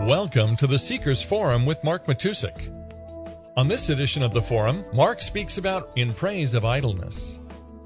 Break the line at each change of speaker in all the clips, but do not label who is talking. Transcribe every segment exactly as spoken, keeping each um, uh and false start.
Welcome to the Seekers Forum with Mark Matusik. On this edition of the Forum, Mark speaks about In Praise of Idleness.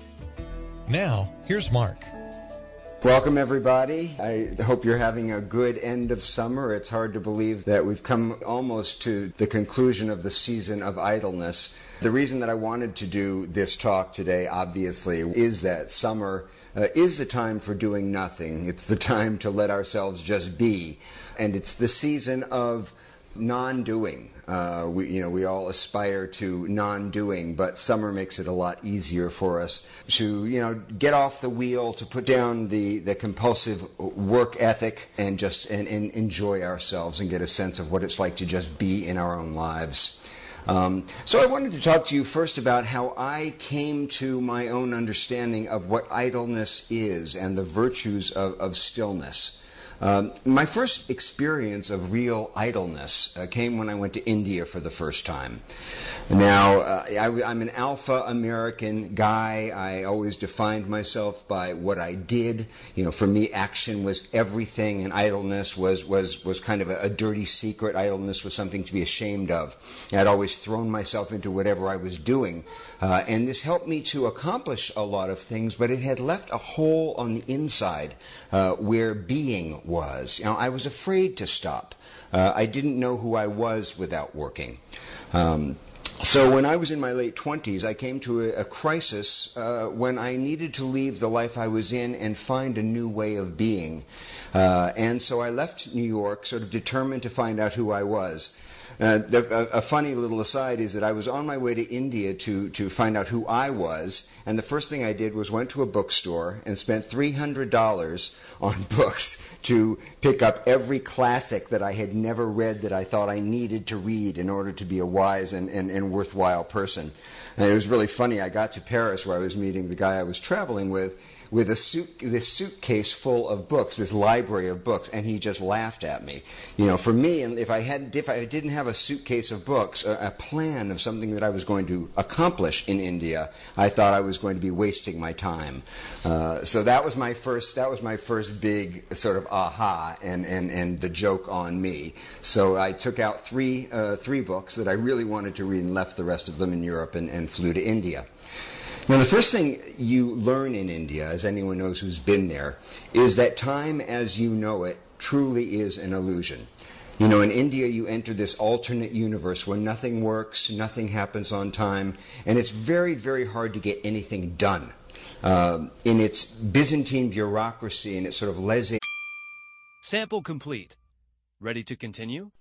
Now, here's Mark.
Welcome, everybody. I hope you're having a good end of summer. It's hard to believe that we've come almost to the conclusion of the season of idleness. The reason that I wanted to do this talk today, obviously, is that summer uh, is the time for doing nothing. It's the time to let ourselves just be. And it's the season of non-doing. Uh, we, you know, we all aspire to non-doing, but summer makes it a lot easier for us to, you know, get off the wheel, to put down the, the compulsive work ethic and just and, and enjoy ourselves and get a sense of what it's like to just be in our own lives. Um, so I wanted to talk to you first about how I came to my own understanding of what idleness is and the virtues of, of stillness. Um, my first experience of real idleness uh, came when I went to India for the first time. Now, uh, I, I'm an alpha American guy. I always defined myself by what I did. You know, for me, action was everything, and idleness was was was kind of a, a dirty secret. Idleness was something to be ashamed of. I'd always thrown myself into whatever I was doing, uh, and this helped me to accomplish a lot of things. But it had left a hole on the inside uh, where being was. You know, I was afraid to stop. Uh, I didn't know who I was without working. Um, so when I was in my late twenties, I came to a, a crisis uh, when I needed to leave the life I was in and find a new way of being. Uh, and so I left New York, sort of determined to find out who I was. Uh, the, a, a funny little aside is that I was on my way to India to, to find out who I was, and the first thing I did was went to a bookstore and spent three hundred dollars on books to pick up every classic that I had never read that I thought I needed to read in order to be a wise and, and, and worthwhile person. And it was really funny. I got to Paris, where I was meeting the guy I was traveling with, with a suit, this suitcase full of books, this library of books, and he just laughed at me. You know, for me, and if I had, if I didn't have a suitcase of books, a, a plan of something that I was going to accomplish in India, I thought I was going to be wasting my time. Uh, so that was my first, that was my first big sort of aha, and and and the joke on me. So I took out three uh, three books that I really wanted to read and left the rest of them in Europe and, and flew to India. Now, the first thing you learn in India, as anyone knows who's been there, is that time as you know it truly is an illusion. You know, in India, you enter this alternate universe where nothing works, nothing happens on time, and it's very, very hard to get anything done. Uh, in its Byzantine bureaucracy and its sort of laissez...
Sample complete. Ready to continue?